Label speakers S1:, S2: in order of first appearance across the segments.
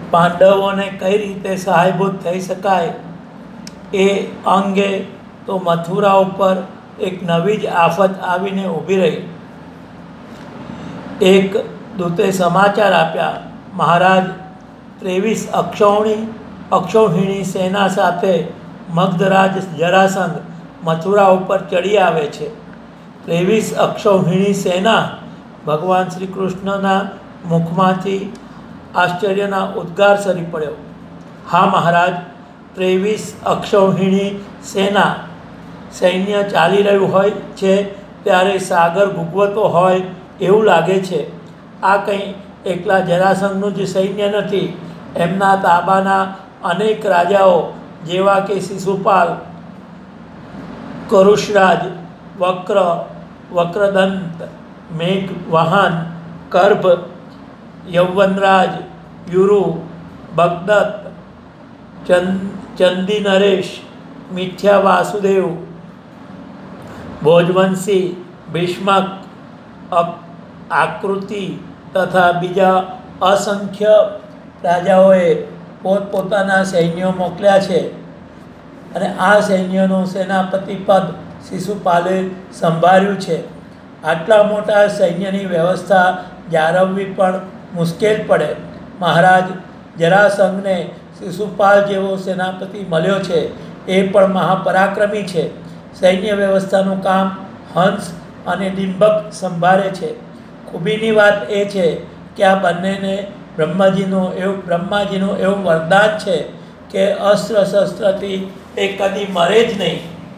S1: પાંડવોને કઈ રીતે સહાયભૂત થઈ શકાય એ અંગે તો મથુરા ઉપર એક નવી જ આફત આવીને ઊભી રહી. એક દૂતે સમાચાર આપ્યા, મહારાજ 23 અક્ષૌહિણી સેના સાથે મગધરાજ જરાસંઘ મથુરા ઉપર ચડી આવે છે. 23 અક્ષૌહિણી સેના! ભગવાન શ્રી કૃષ્ણના મુખમાંથી આશ્ચર્યના ઉદ્ગાર સરી પડ્યો. હા મહારાજ, 23 અક્ષૌહિણી સેના! સૈન્ય ચાલી રહ્યું હોય છે ત્યારે સાગર ભૂગવતો હોય એવું લાગે છે. આ કંઈ એકલા જરાસંઘનું જ સૈન્ય નથી. એમના તાબાના અનેક રાજાઓ જેવા કે શિશુપાલ, કરુષરાજ, વક્રદંત, મેઘવાહન, કર્ભ, યૌવનરાજ, યુરુ, બગદત્ત, ચંદીનરેશ, મિથ્યા વાસુદેવ, ભોજવંશી, ભીષ્મક, આકૃતિ તથા બીજા અસંખ્ય રાજાઓએ પોતપોતાના સૈન્યો મોકલ્યા છે અને આ સૈન્યનું સેનાપતિ પદ શિશુપાલે સંભાળ્યું છે. આટલા મોટા સૈન્યની વ્યવસ્થા જાળવવી પણ મુશ્કેલ પડે. મહારાજ, જરાસંઘને શિશુપાલ જેવો સેનાપતિ મળ્યો છે. એ પણ મહાપરાક્રમી છે. સૈન્ય વ્યવસ્થાનું કામ હંસ અને ડિંબક સંભાળે છે. ખૂબીની વાત એ છે કે આ બંનેને બ્રહ્માજીનું એવું વરદાન છે કે અસ્ત્ર શસ્ત્રથી એ કદી મરે જ નહીં.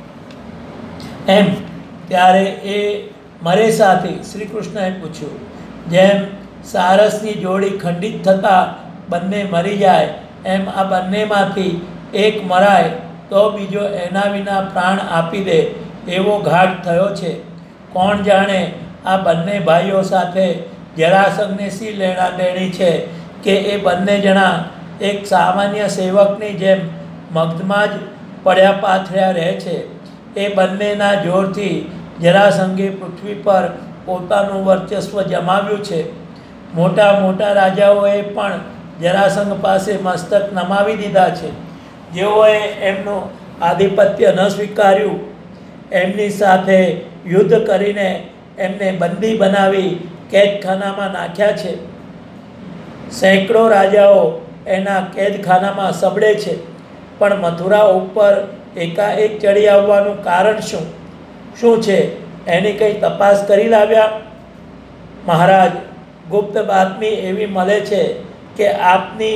S1: એમ ત્યારે એ મરે સાથી? શ્રી કૃષ્ણએ પૂછ્યું. જેમ સારસની જોડી ખંડિત થતાં બંને મરી જાય એમ આ બંનેમાંથી એક મરાય તો બીજો એના વિના પ્રાણ આપી દે એવો ઘાટ થયો છે. કોણ જાણે આ બંને ભાઈઓ સાથે જરાસંઘને શી લેણા દેણી છે કે એ બંને જણા એક સામાન્ય સેવકની જેમ મગધમાં જ પડ્યા પાથર્યા રહે છે. એ બંનેના જોરથી જરાસંઘે પૃથ્વી પર પોતાનું વર્ચસ્વ જમાવ્યું છે. મોટા મોટા રાજાઓએ પણ જરાસંઘ પાસે મસ્તક નમાવી દીધા છે. જેઓએ એમનું આધિપત્ય ન સ્વીકાર્યું એમની સાથે યુદ્ધ કરીને એમને બંદી બનાવી કેદખાનામાં નાખ્યા છે. સેંકડો રાજાઓ એના કેદખાનામાં સબડે છે. પણ મથુરા ઉપર એકાએક ચડી આવવાનું કારણ શું છે એની કંઈ તપાસ કરી લાવ્યા? મહારાજ, ગુપ્ત બાતમી એવી મળે છે કે આપની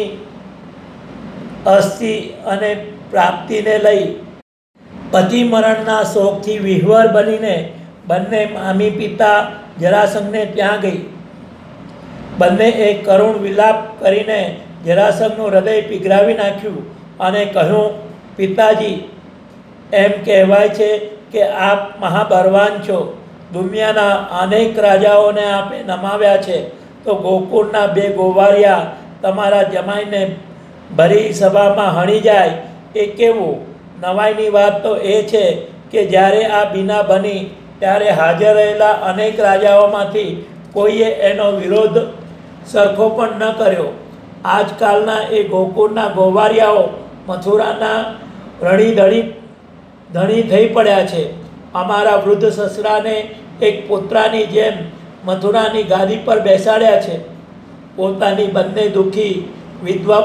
S1: અસ્થિ અને પ્રાપ્તિને લઈ પતિ મરણના શોકથી વિહ્વળ બનીને બંને મામી પિતા જરાસંઘને ત્યાં ગઈ. બંને એક કરુણ વિલાપ કરીને જરાસંઘનું હૃદય પીઘરાવી નાખ્યું અને કહ્યું, પિતાજી, એમ કહેવાય છે કે આપ મહાબળવાન છો. દુનિયાના અનેક રાજાઓને આપે નમાવ્યા છે તો ગોકુળના 2 ગોવાળિયા તમારા જમાઈને ભરી સભામાં હણી જાય એ કેવું? નવાઈની વાત તો એ છે કે જ્યારે આ બીના બની ત્યારે હાજર રહેલા અનેક રાજાઓમાંથી કોઈએ એનો વિરોધ સરખો પણ ન કર્યો. આજકાલના એ ગોકુળના ગોવાળિયાઓ મથુરાના ધણી થઈ પડ્યા છે. અમારા વૃદ્ધ સસરાને એક પુત્રાની જેમ મથુરાની ગાદી પર બેસાડ્યા છે. પોતાની બંને દુઃખી વિધવા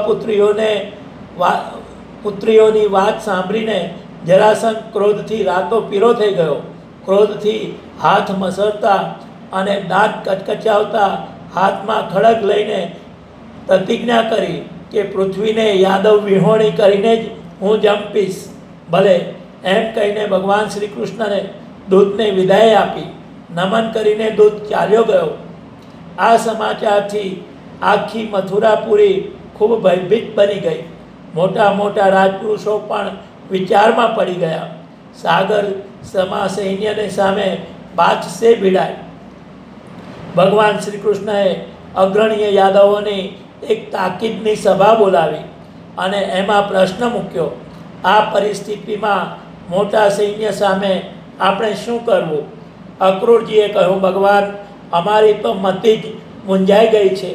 S1: પુત્રીઓની વાત સાંભળીને જરાસંઘ ક્રોધથી રાતો પીળો થઈ ગયો. ક્રોધથી હાથ મસળતા અને દાંત કચકચાવતા હાથમાં ખડગ લઈને પ્રતિજ્ઞા કરી કે પૃથ્વીને યાદવ વિહોણી કરીને જ હું જંપીશ. ભલે, એમ કહીને ભગવાન શ્રી કૃષ્ણને દૂતને વિદાય આપી. નમન કરીને દૂત ચાલ્યો ગયો. આ સમાચારથી આખી મથુરાપુરી ખૂબ ભયભીત બની ગઈ. મોટા મોટા રાજપુરુષો પણ વિચારમાં પડી ગયા. સાગર સમા સૈન્યને સામે બાચશે ભીડાય. ભગવાન શ્રી કૃષ્ણએ અગ્રણીય યાદવોની એક તાકીદની સભા બોલાવી અને એમાં પ્રશ્ન મૂક્યો, આ પરિસ્થિતિમાં મોટા સૈન્ય સામે આપણે શું કરવું? અક્રૂરજીએ કહ્યું, ભગવાન, અમારી તો મતિ જ મૂંઝાઈ ગઈ છે.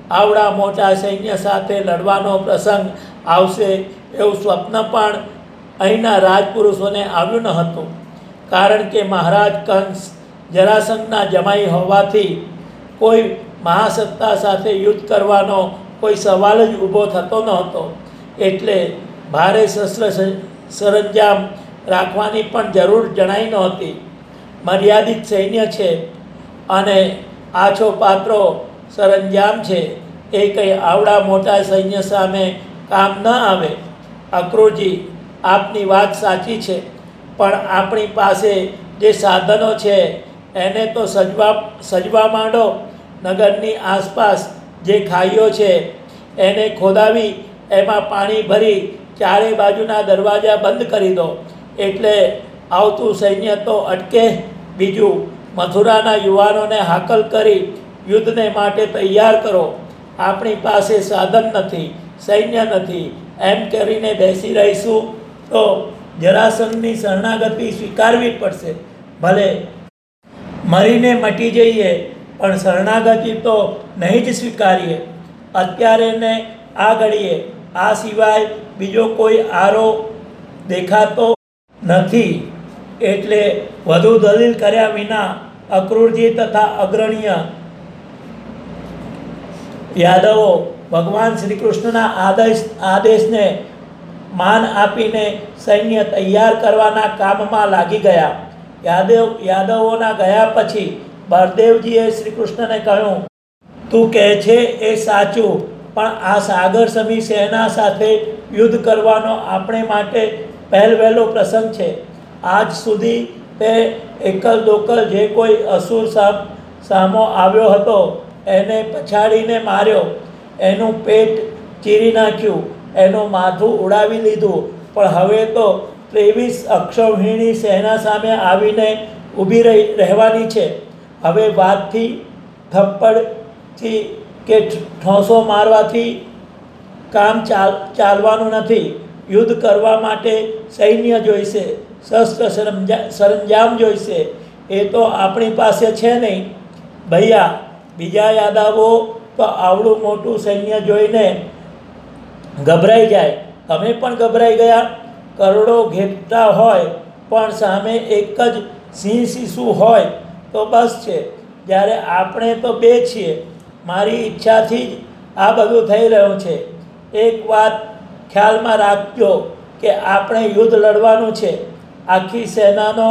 S1: આવડા મોટા સૈન્ય સાથે લડવાનો પ્રસંગ આવશે એવું સ્વપ્ન પણ અહીંના રાજપુરુષોને આવ્યું ન હતું. કારણ કે મહારાજ કંસ જરાસંઘના જમાઈ હોવાથી કોઈ મહાસત્તા સાથે યુદ્ધ કરવાનો કોઈ સવાલ જ ઊભો થતો ન હતો. એટલે ભારે શસ્ત્ર સરંજામ રાખવાની પણ જરૂર જણાઈ નહોતી. મર્યાદિત સૈન્ય છે અને આછો પાત્રો સરંજામ છે, એ કંઈ આવડા મોટા સૈન્ય સામે કામ ન આવે. અક્રૂરજી, આપની વાત સાચી છે, પણ આપણી પાસે જે સાધનો છે એને તો સજવા માંડો. નગરની આસપાસ જે ખાઈઓ છે એને ખોદાવી એમાં પાણી ભરી ચારે બાજુના દરવાજા બંધ કરી દો, એટલે આવતું સૈન્ય તો અટકે. બીજું, મથુરાના યુવાનોને હાકલ કરી યુદ્ધને માટે તૈયાર કરો. આપણી પાસે સાધન નથી, સૈન્ય નથી, એમ કરીને બેસી રહીશું તો જરાસંઘની શરણાગતિ સ્વીકારવી પડશે. ભલે મરીને મટી જઈએ, પણ શરણાગતિ તો નહીં જ સ્વીકારીએ. અત્યારે ને આ ઘડીએ આ સિવાય બીજો કોઈ આરો દેખાતો નથી. એટલે વધુ દલીલ કર્યા વિના અક્રૂરજી તથા અગ્રણીય યાદવો ભગવાન શ્રી કૃષ્ણના આદેશને માન આપીને સૈન્ય તૈયાર કરવાના કામમાં લાગી ગયા. યાદવોના ગયા પછી બળદેવજીએ શ્રી કૃષ્ણને કહ્યું, તું કહે છે એ સાચું, પણ આ સાગર સમી સેના સાથે યુદ્ધ કરવાનો આપણે માટે પહેલવહેલો પ્રસંગ છે. આજ સુધી તે એકલ દોકલ જે કોઈ અસુર સામો આવ્યો હતો એને પછાડીને માર્યો, એનું પેટ ચીરી નાખ્યું, એનું માથું ઉડાવી લીધું, પણ હવે તો 23 અક્ષૌહિણી સેના સામે આવીને ઊભી રહેવાની છે. હવે વાતથી, થપ્પડથી કે ઠોંસો મારવાથી કામ ચાલવાનું નથી. યુદ્ધ કરવા માટે સૈન્ય જોઈશે, શસ્ત્ર સરંજામ જોઈશે. એ તો આપણી પાસે છે નહીં. ભૈયા, બીજા યાદવો તો આવડું મોટું સૈન્ય જોઈને ગભરાઈ જાય. તમે પણ ગભરાઈ ગયા. કરોડો ઘેરતા હોય પણ સામે એક જ સિંહ શિશુ હોય તો બસ છે. જ્યારે આપણે તો બે છીએ. મારી ઈચ્છાથી જ આ બધું થઈ રહ્યું છે. એક વાત ખ્યાલમાં રાખજો કે આપણે યુદ્ધ લડવાનું છે. આખી સેનાનો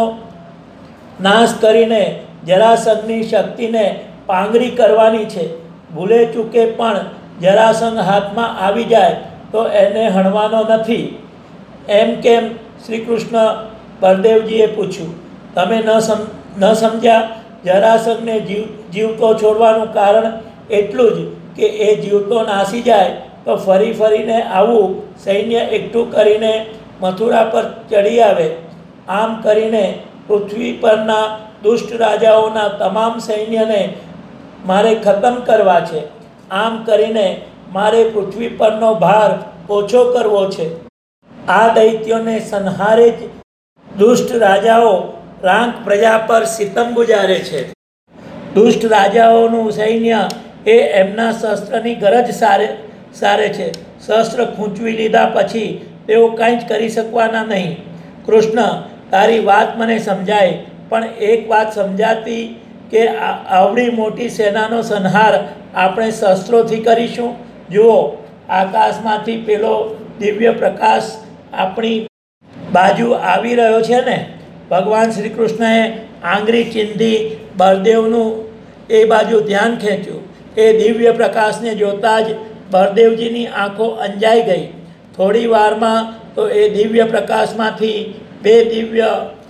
S1: નાશ કરીને જરાસંઘની શક્તિને પાંગરી કરવાની છે. ભૂલે ચૂકે પણ જરાસંઘ હાથમાં આવી જાય તો એને હણવાનો નથી. એમ કેમ? શ્રી કૃષ્ણ બળદેવજીએ પૂછ્યું. તમે ન સમજ્યા? જરાસંઘને જીવતો છોડવાનું કારણ એટલું જ કે એ જીવતો નાસી જાય તો ફરીને આવું સૈન્ય એકઠું કરીને મથુરા પર ચડી આવે. આમ કરીને પૃથ્વી પરના દુષ્ટ રાજાઓના તમામ સૈન્યને મારે ખતમ કરવા છે. આમ કરીને મારે પૃથ્વી પરનો ભાર ઓછો કરવો છે. આ દૈત્યોને સંહારે જ દુષ્ટ રાજાઓ રાંક પ્રજા પર સિતમ ગુજારે છે. દુષ્ટ રાજાઓનું સૈન્ય એ એમના શસ્ત્રની ગરજ સારે છે. શસ્ત્ર ખૂંચવી લીધા પછી તેઓ કંઈ જ કરી શકવાના નહીં. કૃષ્ણ, તારી વાત મને સમજાય, પણ એક વાત સમજાતી કે આવડી મોટી સેનાનો સંહાર આપણે શસ્ત્રોથી કરીશું. જુઓ, આકાશમાંથી પેલો દિવ્ય પ્રકાશ આપણી બાજુ આવી રહ્યો છે ને? ભગવાન શ્રી કૃષ્ણએ આંગળી ચીંધી બળદેવનું એ બાજુ ધ્યાન ખેંચ્યું. એ દિવ્ય પ્રકાશને જોતાં જ બળદેવજીની આંખો અંજાઈ ગઈ. થોડી વારમાં તો એ દિવ્ય પ્રકાશમાંથી 2 દિવ્ય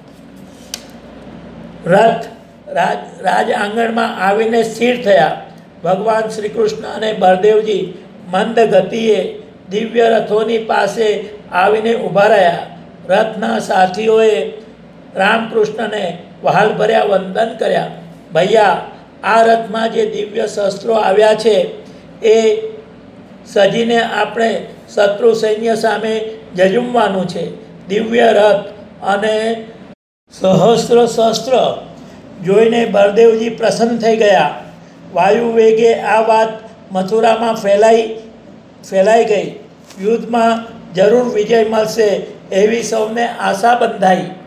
S1: રથ રાજ આંગણમાં આવીને સ્થિર થયા. ભગવાન શ્રી કૃષ્ણ અને બળદેવજી મંદ ગતિએ દિવ્ય રથોની પાસે આવીને ઊભા રહ્યા. રથના સાથીઓએ રામકૃષ્ણને વહાલભર્યા વંદન કર્યા. ભૈયા, આ રથમાં જે દિવ્ય શસ્ત્રો આવ્યા છે એ સજીને આપણે શત્રુ સૈન્ય સામે જજુમવાનું છે. દિવ્ય રથ અને સહસ્ત્ર શસ્ત્ર જોઈને બળદેવજી પ્રસન્ન થઈ ગયા. વાયુ વેગે આ વાત મથુરામાં ફેલાઈ ગઈ. યુદ્ધમાં જરૂર વિજય મળશે એવી સૌને આશા બંધાઈ.